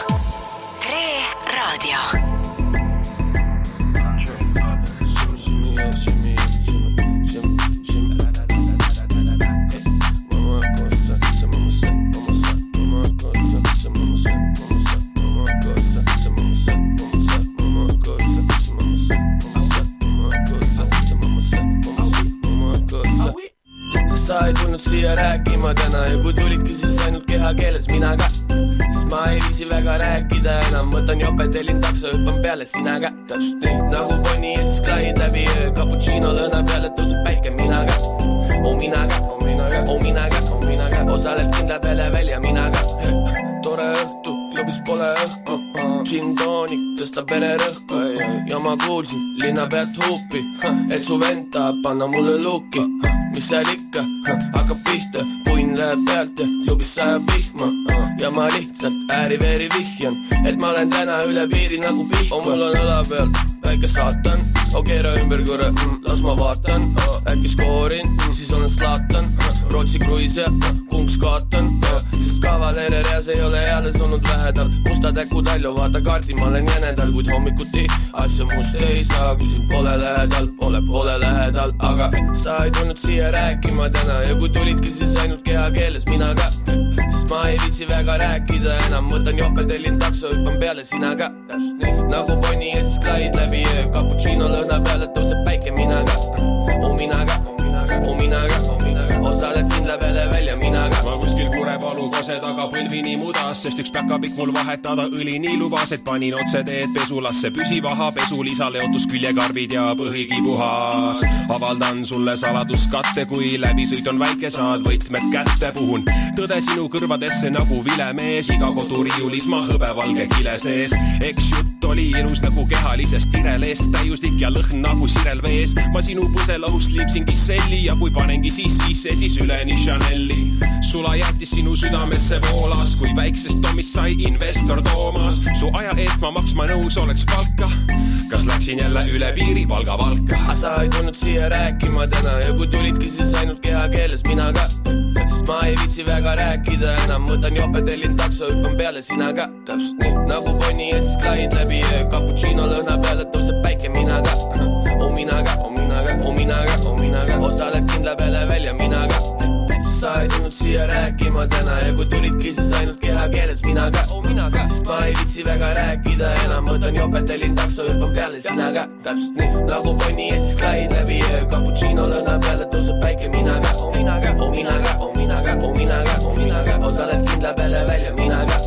ei tulnud siia rääkima täna ja kui tulidki siis ainult keha keeles mina ka. Sest ma ei viisi väga rääkida enam, võtan jope, tellin takso, hüppan peale sina ka. Täpselt nii nagu Bonnie ja siis klahid läbi öö, cappuccino lõõna peale tõuseb päike mina ka. Oh mina ka, oh mina ka, oh mina ka, oh mina ka, osaled kindla peale välja mina ka. Tore õhtu, klubis pole õhku, gin tonic, tõsta pere rõhku ja ma kuulsin linna pealt huupi, et su vend tahab panna mulle luuki. Mis seal ikka, hakkab pihta, puin läheb pealt ja klubis sajab vihma ja ma lihtsalt ääri-veeri vihjan, et ma olen täna üle piiri nagu pihva. Mul on õla pealt väike saatan, o keera ümber korra, mm, las ma vaatan, äkki skoorin, siis olen Zlatan, Rootsi kruis ja kunks kaotan, sest kavaleere reas ei ole eales olnud vähedal, musta täku talju, vaata kaarti, ma olen jänedal, kuid hommikuti asja must ei saa, kui sind pole lähedal, pole pole lähedal, aga sa ei tulnud siia rääkima täna ja kui tulidki siis ainult keha keeles mina ka, sest ma ei viitsi väga rääkida enam, võtan jope, tellin takso, hüppan peale sina ka, nagu Bonnie ja siis klahid läbi öö, cappuccino lõõna peale tõuseb päike mina ka, oh mina ka, oh mina ka, oh mina ka, oh mina ka, osaled kindla peale välja mina ka. Ma kuskil Kurepalu kose taga põlvini mudas, sest üks päkapik mul vahetada õli nii lubas, et panin otse teed pesulasse püsivaha, pesulisale otus küljekarvid ja põhigi puhas. Avaldan sulle saladuskatte, kui läbisõit on väike, saad võtmed kätte, puhun tõde sinu kõrvadesse nagu vilemees, iga koduriiulis ma hõbevalge kile sees. Eks jutt oli ilus nagu kehalisest tireleest, täiuslik ja lõhn nagu sirel vees. Ma sinu põselahust liipsin kisselli ja kui panengi siis sisse, siis üleni Chanelli. Sula jättis sinu südamesse voolas, kui väiksest Tomist sai investor Toomas. Su aja eest ma maksma nõus oleks palka, kas läksin jälle üle piiri Valga Valka? Sa ei tulnud siia rääkima täna ja kui tulidki siis ainult keha keeles mina ka, sest ma ei viitsi väga rääkida enam, võtan jope, tellin takso, hüppan peale sina ka. Täpselt nii nagu Bonnie ja siis klahid läbi öö, cappuccino lõõna peale tõuseb päike mina ka, oh mina ka, oh mina ka, oh mina ka, oh mina ka, osaled kindla peale välja mina ka. Sa ei tulnud siia rääkima täna ja kui tulidki siis ainult keha keeles mina ka, oh mina ka, sest ma ei viitsi väga rääkida enam, võtan jope, tellin takso, hüppan peale sina ka. Täpselt nii nagu Bonnie ja siis klahid läbi öö, cappuccino lõõna peale tõuseb päike mina ka, oh mina ka, oh mina ka, oh mina ka, oh mina ka, oh mina ka, osaled kindla peale välja mina ka.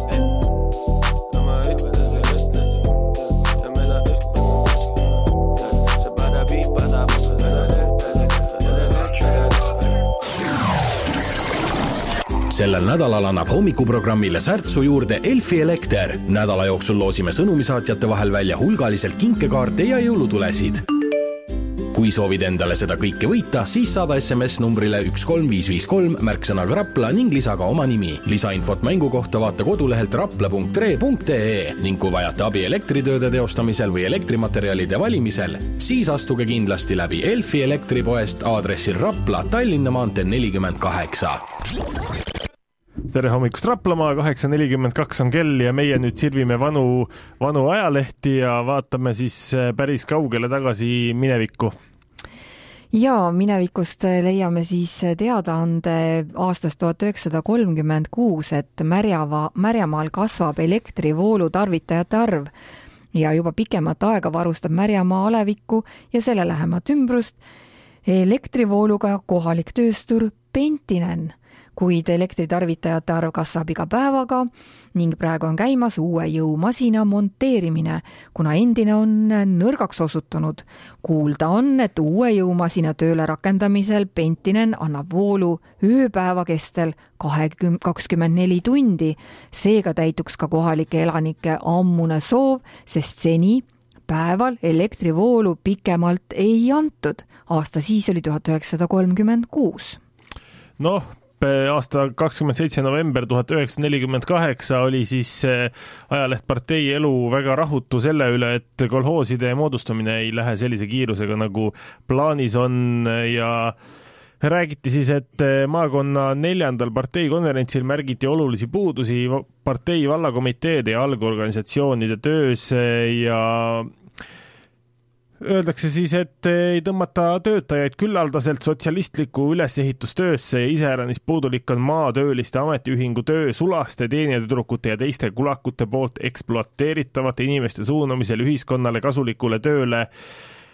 Ma ütlen, ja meil on see pada piip, pada sellel nädalal annab hommikuprogrammile särtsu juurde Elfi Elekter. Nädala jooksul loosime sõnumisaatjate vahel välja hulgaliselt kinkekaarte ja jõulutulesid. Kui soovid endale seda kõike võita, siis saada S M S numbrile üks kolm viis viis kolm märksõnaga Rapla ning lisaga oma nimi. Lisainfot mängu kohta vaata kodulehelt rapla punkt tre punkt ee ning kui vajate abi elektritööde teostamisel või elektrimaterjalide valimisel, siis astuge kindlasti läbi Elfi Elektripoest aadressil Rapla, Tallinna maantee nelikümmend kaheksa. Tere hommikust Raplamaa, kaheksa nelikümmend kaks on kell ja meie nüüd sirvime vanu, vanu ajalehti ja vaatame siis päris kaugele tagasi minevikku. Ja minevikust leiame siis teadaande aastast tuhat üheksasada kolmkümmend kuus, et Märjava, Märjamaal kasvab elektrivoolu tarvitajate arv ja juba pikemat aega varustab Märjamaa alevikku ja selle lähemat ümbrust elektrivooluga kohalik tööstur Pentinen, kuid elektritarvitajate arv kasvab iga päevaga ning praegu on käimas uue jõumasina monteerimine, kuna endine on nõrgaks osutunud. Kuulda on, et uue jõumasina tööle rakendamisel Pentinen annab voolu ööpäeva kestel kakskümmend neli tundi. Seega täituks ka kohalike elanike ammune soov, sest seni päeval elektrivoolu pikemalt ei antud. Aasta siis oli tuhat üheksasada kolmkümmend kuus. Noh, aasta kakskümmend seitse november tuhat üheksasada nelikümmend kaheksa oli siis ajaleht Partei elu väga rahutu selle üle, et kolhooside moodustamine ei lähe sellise kiirusega nagu plaanis on ja räägiti siis, et maakonna neljandal parteikonverentsil märgiti olulisi puudusi partei vallakomiteede ja algorganisatsioonide töös ja öeldakse siis, et ei tõmmata töötajaid küllaldaselt sotsialistliku ülesehitustöösse ja iseäranis puudulik on maatööliste ametiühingu töö sulaste teenijatüdrukute ja teiste kulakute poolt ekspluateeritavate inimeste suunamisel ühiskonnale kasulikule tööle.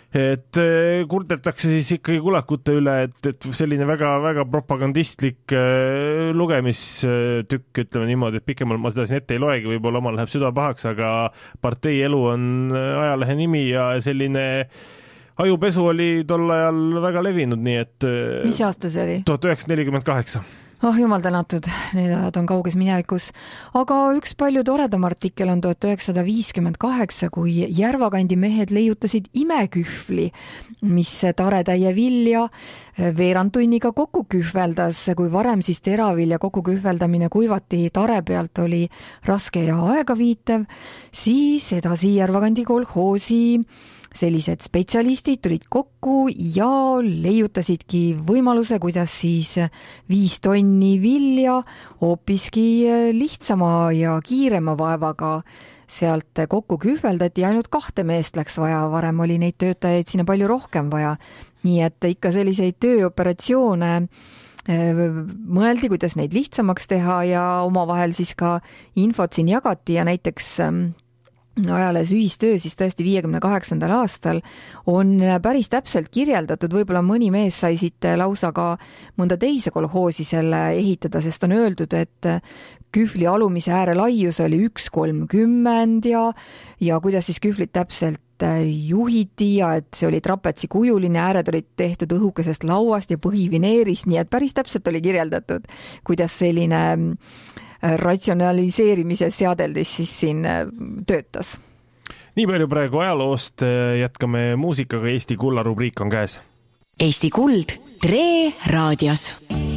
et kurdetakse siis ikkagi kulakute üle, et, et selline väga, väga propagandistlik lugemistükk, ütleme niimoodi, et pikemalt ma seda siin ette ei loegi, võib-olla omal läheb süda pahaks, aga partei elu on ajalehe nimi ja selline ajupesu oli tol ajal väga levinud, nii et mis aasta see oli? tuhat üheksasada nelikümmend kaheksa. Oh, jumal tänatud, need ajad on kauges minevikus. Aga üks palju toredam artikkel on tuhat üheksasada viiskümmend kaheksa, kui Järvakandi mehed leiutasid imekühvli, mis taretäie vilja veerand tunniga kokku kühveldas. Kui varem siis teravilja kokku kühveldamine kuivati tare pealt oli raske ja aegaviitev, siis edasi Järvakandi kolhoosi sellised spetsialistid tulid kokku ja leiutasidki võimaluse, kuidas siis viis tonni vilja hoopiski lihtsama ja kiirema vaevaga sealt kokku kühveldati ja ainult kahte meest läks vaja, varem oli neid töötajaid sinna palju rohkem vaja. Nii et ikka selliseid tööoperatsioone mõeldi, kuidas neid lihtsamaks teha ja omavahel siis ka infot siin jagati ja näiteks ajalehes ühistöö siis tõesti viiekümne kaheksandal aastal on päris täpselt kirjeldatud, võib-olla mõni mees sai siit lausa ka mõnda teise kolhoosi selle ehitada, sest on öeldud, et kühvli alumise ääre laius oli üks kolmkümmend ja, ja kuidas siis kühvlit täpselt juhiti ja et see oli trapetsi kujuline, ääred olid tehtud õhukesest lauast ja põhivineerist, nii et päris täpselt oli kirjeldatud, kuidas selline ratsionaliseerimise seadeldis siis siin töötas. Nii palju praegu ajaloost, jätkame muusikaga, Eesti Kulla rubriik on käes. Eesti Kuld Tre raadios.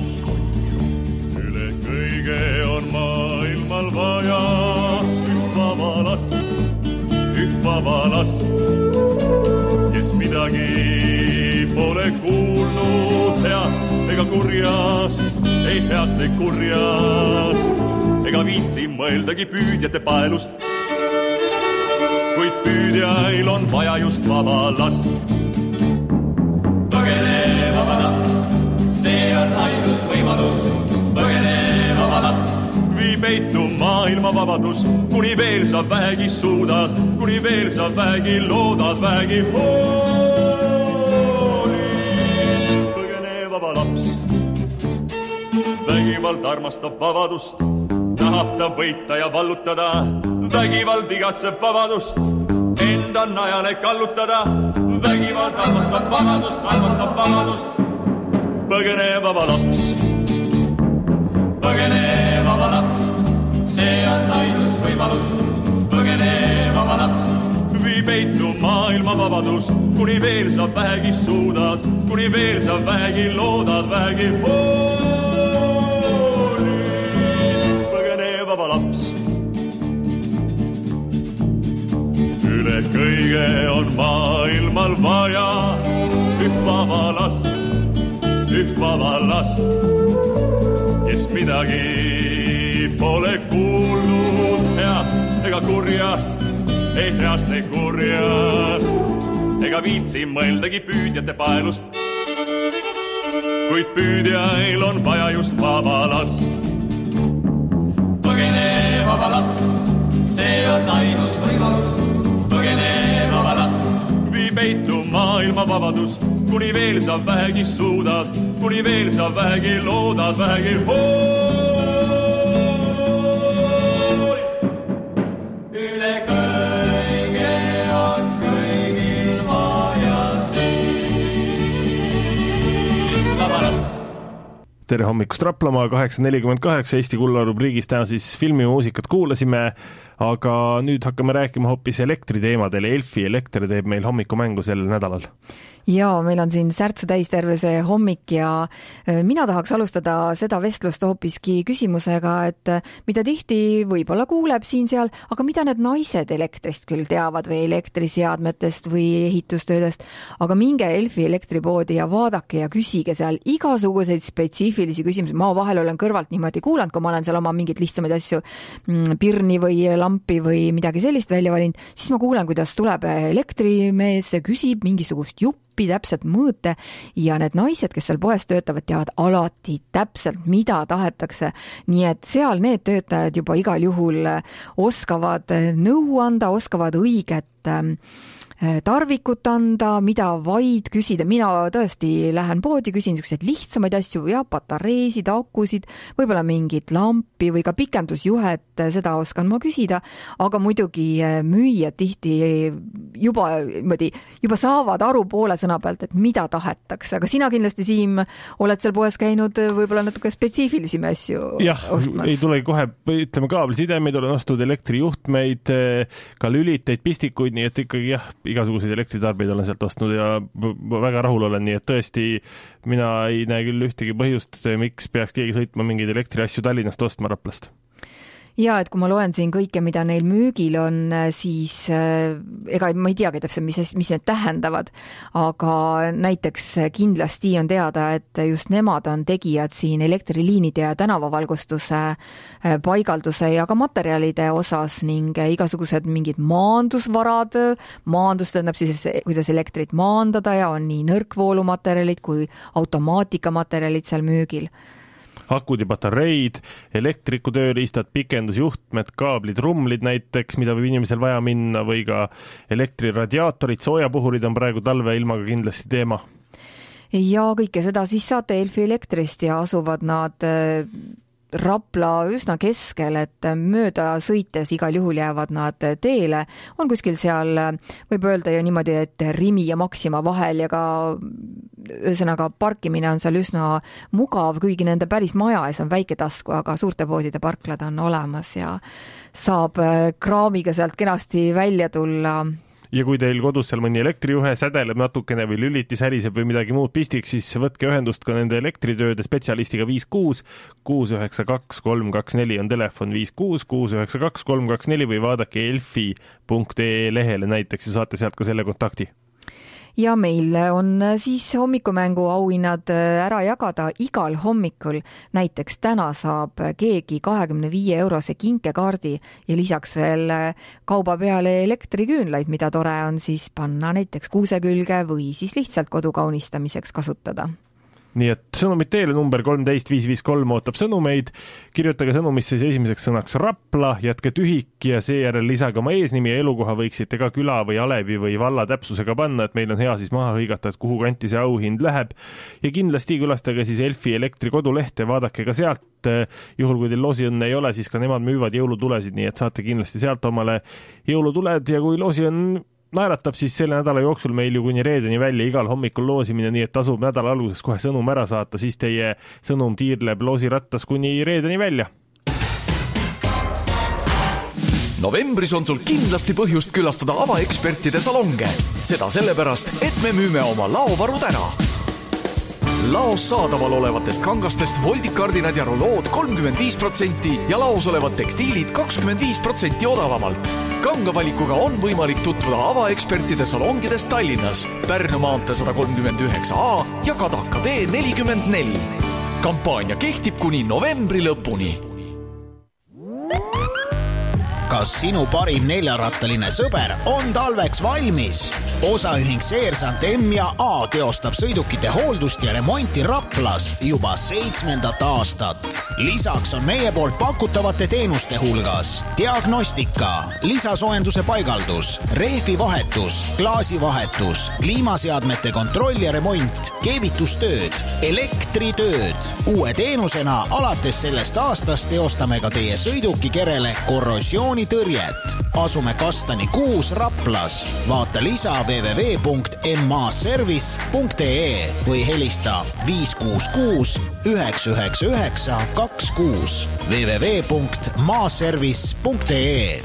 Üle kõige on maailmal vaja üht vaba last, üht vaba last, kes midagi pole kuulnud heast ega kurjast, ei heast ei kurjast, ega viitsi mõeldagi püüdjate paelust. Kuid püüdjail on vaja just vaba last. Põgene vaba laps, see on ainus võimalus. Põgene vaba laps, vii peitu maailma vabadus, kuni veel sa väegi suudad, kuni veel sa väegi loodad, väegi hooli. Põgene vaba laps, vägivald armastab vabadust, tahab ta võita ja vallutada, vägivald igatseb vabadust, enda najale kallutada, vägivald armastab vabadust, armastab vabadust. Põgene vaba laps, põgene vaba laps, see on ainus võimalus. Põgene vaba laps, vii peitu maailma vabadus, kuni veel sa väegi suudad, kuni veel sa väegi loodad, väegi hooli. Vaba laps, üle kõige on maailmal vaja üht vaba last, üht vaba last, kes midagi pole kuulnud heast ega kurjast, ei heast ei kurjast, ega viitsi mõeldagi püüdjate paelust. Kuid püüdjail on vaja just vaba last. Põgene vaba laps, see on ainus võimalus. Põgene vaba laps, vii peitu maailma vabadus, kuni veel sa väegi suudad, kuni veel sa väegi loodad, väegi hooli. Üle kõige on kõigil vaja siin vaba laps. Tere hommikust Raplamaa, kaheksa nelikümmend kaheksa Eesti Kulla rubriigis täna siis filmimuusikat kuulasime, aga nüüd hakkame rääkima hoopis elektriteemadel. Elfi Elekter teeb meil hommikumängu sel nädalal. Ja meil on siin särtsu täis terve see hommik ja mina tahaks alustada seda vestlust hoopiski küsimusega, et mida tihti võib-olla kuuleb siin seal, aga mida need naised elektrist küll teavad või elektriseadmetest või ehitustöödest, aga minge Elfi elektripoodi ja vaadake ja küsige seal igasuguseid spetsiifilisi küsimusi. Ma vahel olen kõrvalt niimoodi kuulanud, kui ma olen seal oma mingit lihtsamaid asju, pirni või lampi või midagi sellist välja valinud, siis ma kuulen, kuidas tuleb elektrimees, küsib mingisugust juppi, täpselt mõõte ja need naised, kes seal poes töötavad, teavad alati täpselt, mida tahetakse. Nii et seal need töötajad juba igal juhul oskavad nõu anda, oskavad õiget tarvikut anda, mida vaid küsida. Mina tõesti lähen poodi, küsin niisuguseid lihtsamaid asju ja patareisid, akusid, võib-olla mingit lampi või ka pikendusjuhet, seda oskan ma küsida, aga muidugi müüjad tihti juba, juba saavad aru poole sõna pealt, et mida tahetakse. Aga sina kindlasti, Siim, oled seal poes käinud võib-olla natuke spetsiifilisime asju jah, ostmas. Ei tulegi kohe, ütleme kaablisidemeid, olen ostunud elektrijuhtmeid, ka lüliteid, pistikuid, nii et ikkagi jah, igasuguseid elektritarbeid olen sealt ostnud ja väga rahul olen, nii et tõesti mina ei näe küll ühtegi põhjust, miks peaks keegi sõitma mingeid elektriasju Tallinnast ostma Raplast. Ja, et kui ma loen siin kõike, mida neil müügil on, siis ega ma ei teagi täpselt, mis, mis need tähendavad, aga näiteks kindlasti on teada, et just nemad on tegijad siin elektriliinide ja tänavavalgustuse paigalduse ja ka materjalide osas ning igasugused mingid maandusvarad, maandus tähendab siis, kuidas elektrit maandada ja on nii nõrkvoolumaterjalid kui automaatikamaterajalid seal müügil. Akud ja patareid, elektriku tööriistad, pikendusjuhtmed, kaablid, rumlid näiteks, mida võib inimesel vaja minna või ka elektriradiaatorid, soojapuhurid on praegu talveilmaga kindlasti teema. Ja kõike seda siis saate Elfi Elektrist ja asuvad nad Rapla üsna keskel, et mööda sõites igal juhul jäävad nad teele. On kuskil seal, võib öelda ju niimoodi, et Rimi ja Maxima vahel ja ka ühesõnaga parkimine on seal üsna mugav, kuigi nende päris maja ees on väike tasku, aga suurte poodide parklad on olemas ja saab kraamiga sealt kenasti välja tulla. Ja kui teil kodus seal mõni elektrijuhe sädeleb natukene või lülitis häriseb või midagi muud pistiks, siis võtke ühendust ka nende elektritööde spetsialistiga viis kuus kuus üheksa kaks kolm kaks neli on telefon viis kuus kuus üheksa kaks kolm kaks neli või vaadake elfi punkt ee lehele näiteks ja saate sealt ka selle kontakti. Ja meil on siis hommikumängu auhinnad ära jagada igal hommikul. Näiteks täna saab keegi kahekümne viie eurose kinkekaardi ja lisaks veel kauba peale elektriküünlaid, mida tore on siis panna näiteks kuuse külge või siis lihtsalt kodu kaunistamiseks kasutada. Nii et sõnumid teele number kolmteist viis viis kolm ootab sõnumeid. Kirjutage sõnumisse siis esimeseks sõnaks Rapla, jätke tühik ja seejärel lisage oma eesnimi ja elukoha võiksite ka küla või alevi või valla täpsusega panna, et meil on hea siis maha hõigata, et kuhu kanti see auhind läheb. Ja kindlasti külastage siis Elfi Elektri kodulehte, vaadake ka sealt. Juhul kui teil loosiõnne ei ole, siis ka nemad müüvad jõulutulesid, nii et saate kindlasti sealt omale jõulutuled ja kui loosi on naeratab, siis selle nädala jooksul meil ju kuni reedeni välja igal hommikul loosimine, nii et tasub nädala alguses kohe sõnum ära saata, siis teie sõnum tiirleb loosirattas kuni reedeni välja. Novembris on sul kindlasti põhjust külastada avaekspertide salonge. Seda sellepärast, et me müüme oma laovarud ära. Laos saadaval olevatest kangastest voldikardinad ja rulood kolmkümmend viis protsenti ja laos olevad tekstiilid kakskümmend viis protsenti odavamalt. Kangavalikuga on võimalik tutvuda avaekspertide salongidest Tallinnas, Pärnu maantee sada kolmkümmend üheksa A ja Kadaka tee nelikümmend neli. Kampaania kehtib kuni novembri lõpuni. Kas sinu parim neljarattaline sõber on talveks valmis? Osaühing Seersant M ja A teostab sõidukite hooldust ja remonti Raplas juba seitsmendat aastat. Lisaks on meie poolt pakutavate teenuste hulgas diagnostika, lisasoojenduse paigaldus, rehvi vahetus, klaasi vahetus, kliimaseadmete kontroll ja remont, keevitustööd, elektritööd. Uue teenusena alates sellest aastast teostame ka teie sõidukikerele korrosiooni tõrjet. Asume Kastani kuus Raplas. Vaata lisa w w w punkt m a service punkt e või helista viis kuus kuus üheksa üheksa üheksa kaks kuus w w w punkt maaservice punkt e.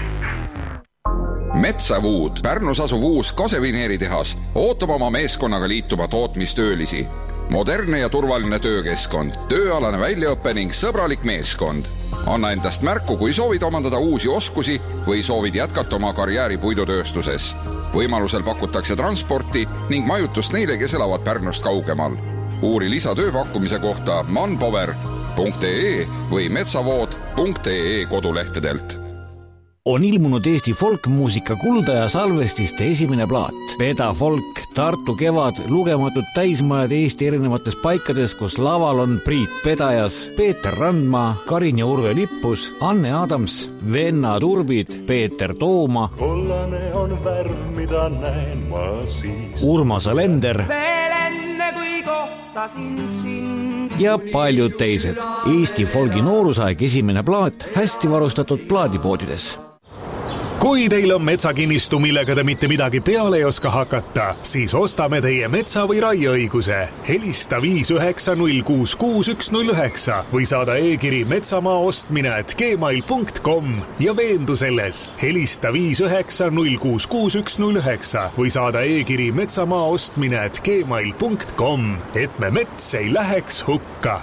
Metsavuud, Pärnus asuv uus kasevineeritehas ootab oma meeskonnaga liituma tootmistöölisi. Modernne ja turvaline töökeskkond, tööalane väljaõppe ning sõbralik meeskond. Anna endast märku, kui soovid omandada uusi oskusi või soovid jätkata oma karjääri puidutööstuses. Võimalusel pakutakse transporti ning majutust neile, kes elavad Pärnust kaugemal. Uuri lisatööpakkumise kohta manpower punkt e e või metsavood punkt e e kodulehtedelt. on ilmunud Eesti folkmuusika kuldaja salvestiste esimene plaat. Peda folk, Tartu kevad, lugematud täismajad Eesti erinevates paikades, kus laval on Priit Pedajas, Peeter Randma, Karin ja Urve Lippus, Anne Adams, vennad Urbid, Peeter Tooma, kollane on värv, mida näen ma siis. Urmas Alender veel enne kui kohtasin sind ja paljud teised. Eesti folgi noorusaeg esimene plaat hästi varustatud plaadipoodides. Kui teil on metsakinnistu, millega te mitte midagi peale ei oska hakata, siis ostame teie metsa- või raieõiguse. Helista viis üheksa null kuus kuus üks null üheksa või saada e-kiri metsamaa ostmine at gmail punkt com ja veendu selles. Helista viis üheksa null kuus kuus üks null üheksa või saada e-kiri metsamaa ostmine at gmail punkt com, et me mets ei läheks hukka.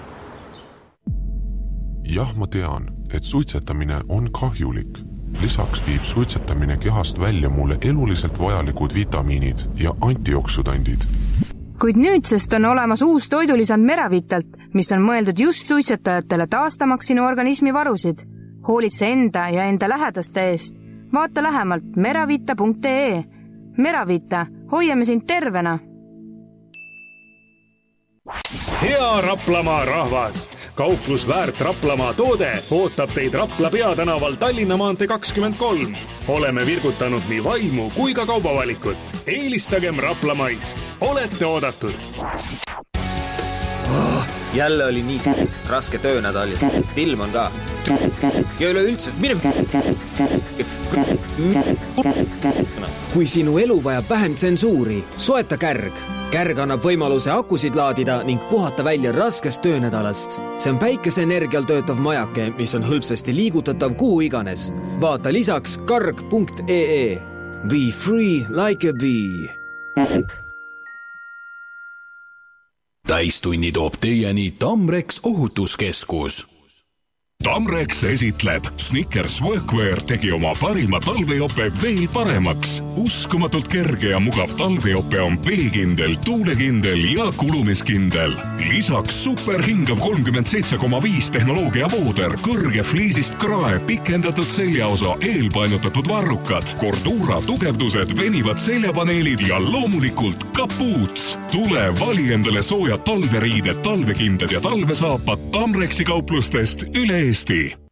Jah, ma tean, et suitsetamine on kahjulik. Lisaks viib suitsetamine kehast välja mulle eluliselt vajalikud vitamiinid ja antioksüdandid. Kuid nüüdsest on olemas uus toidulisand Meravitalt, mis on mõeldud just suitsetajatele taastamaks sinu organismi varusid. Hoolitse enda ja enda lähedaste eest. Vaata lähemalt meravita punkt ee. Meravita, hoiame sind tervena. Hea Raplamaa rahvas! Kauplus Väärt Raplamaa toode ootab teid Rapla peatänaval Tallinna maantee kakskümmend kolm. Oleme virgutanud nii vaimu kui ka kaubavalikut. Eelistagem Raplamaist. Olete oodatud! Oh, jälle oli nii raske töönädal ja ilm on ka. Ja üleüldse, mine... Kui sinu elu vajab vähem tsensuuri, soeta Kärg. Kärg annab võimaluse akusid laadida ning puhata välja raskest töönädalast. See on päikeseenergial töötav majake, mis on hõlpsasti liigutatav kuhu iganes. Vaata lisaks karg punkt ee. Be free like a bee. Kärg. Täistunni toob teieni Tamrex ohutuskeskus. Tamrex esitleb Snickers Workwear tegi oma parima talvejope veel paremaks. Uskumatult kerge ja mugav talvejope on veekindel, tuulekindel ja kulumiskindel. Lisaks superhingav kolmkümmend seitse koma viis tehnoloogia vooder, kõrge fliisist krae, pikendatud seljaosa, eelpainutatud varrukad, Cordura tugevdused, venivad seljapaneelid ja loomulikult kapuuts. Tule vali endale soojad talveriided, talvekindad ja talvesaapad Tamrexi kauplustest üle Eesti.